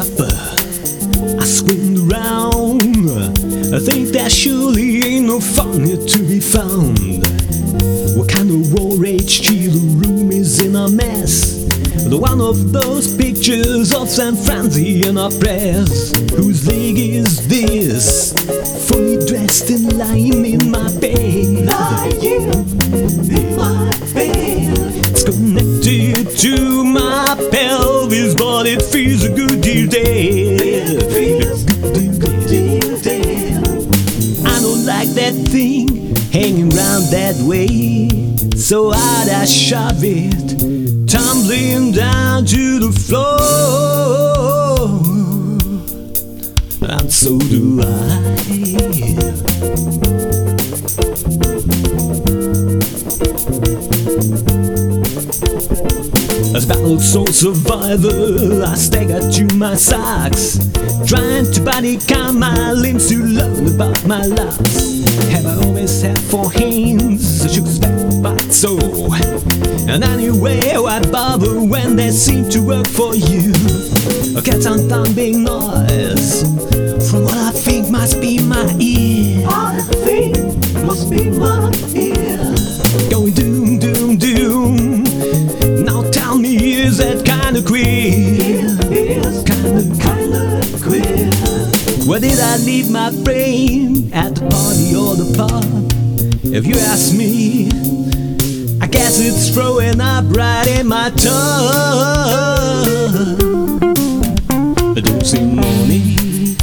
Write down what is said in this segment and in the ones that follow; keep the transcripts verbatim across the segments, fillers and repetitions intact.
up, I screamed around. I think there surely ain't no fun here to be found. What kind of war rage chill room is in a mess? The one of those pictures of San Francisco in our press. Whose leg is this? Fully dressed and lying in my bed. Lying in my bed. It's connected to my pelvis, but it feels a good deal dead. It feels a good deal dead. I don't like that thing hanging round that way, so I'd I shove it, tumbling down to the floor. And so do I. As battle soul survivor, I stagger to my socks, trying to body count my limbs to learn about my loss. Have I always had four hands? I shook back but so. And anyway, why bother when they seem to work for you? A cat on thumping noise from what I think must be my ear. I think must be my ear. Going doom, doom, doom. Now tell me, is that kinda queer? It is Kinda, kinda queer. Where did I leave my brain? At the party or the pub? If you ask me, I guess it's throwing up right in my tongue. Don't say morning.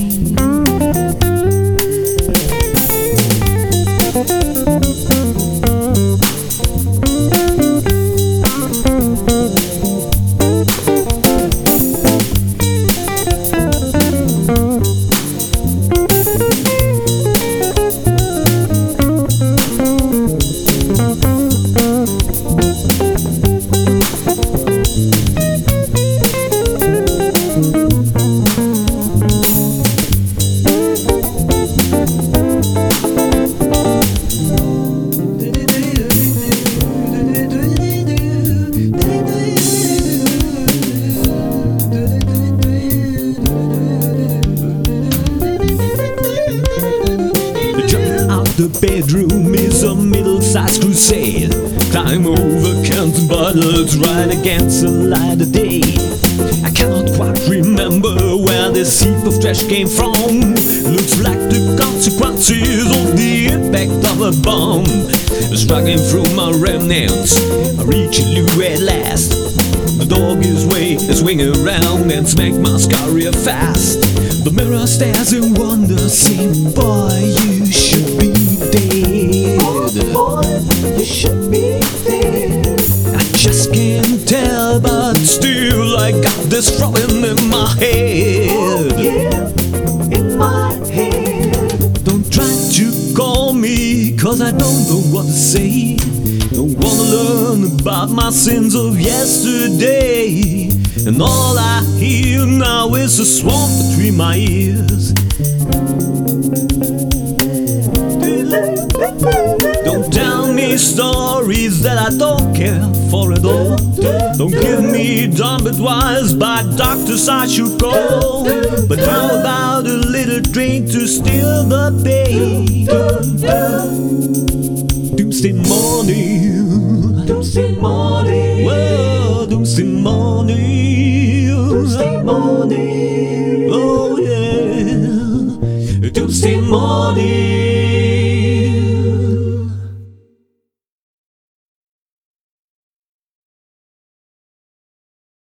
The bedroom is a middle-sized crusade. Climb over cans and bottles right against the light of day. I cannot quite remember where this heap of trash came from. Looks like the consequences of the impact of a bomb. Struggling through my remnants, I reach you at last. The dog is way, swing around and smack my scaria fast. The mirror stares in wonder, saying, boy, you should be dead. Oh boy, you should be dead. I just can't tell, but still I got this throbbing in my head. Oh yeah, in my head. Don't try to call me, cause I don't know what to say. Don't wanna learn about my sins of yesterday. And all I hear now is a swamp between my ears. Don't tell me stories that I don't care for at all. Don't give me dumb advice by doctors I should call. But how about a little drink to still the pain? Doomsday morning, Doomsday morning, well, doomsday morning, Doomsday morning, oh yeah, doomsday morning.